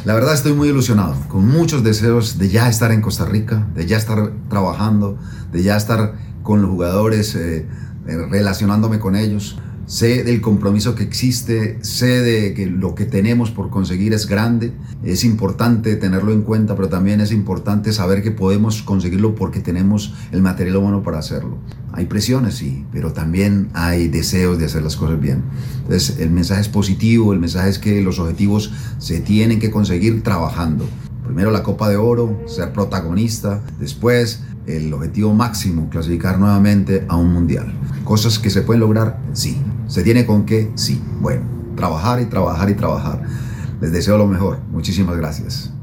La verdad estoy muy ilusionado, con muchos deseos de ya estar en Costa Rica, de ya estar trabajando, de ya estar con los jugadores, relacionándome con ellos. Sé del compromiso que existe, sé de que lo que tenemos por conseguir es grande, es importante tenerlo en cuenta, pero también es importante saber que podemos conseguirlo porque tenemos el material humano para hacerlo. Hay presiones, sí, pero también hay deseos de hacer las cosas bien. Entonces, el mensaje es positivo, el mensaje es que los objetivos se tienen que conseguir trabajando. Primero la Copa de Oro, ser protagonista, después el objetivo máximo, clasificar nuevamente a un mundial. Cosas que se pueden lograr, sí. ¿Se tiene con qué? Sí. Bueno, trabajar y trabajar y trabajar. Les deseo lo mejor. Muchísimas gracias.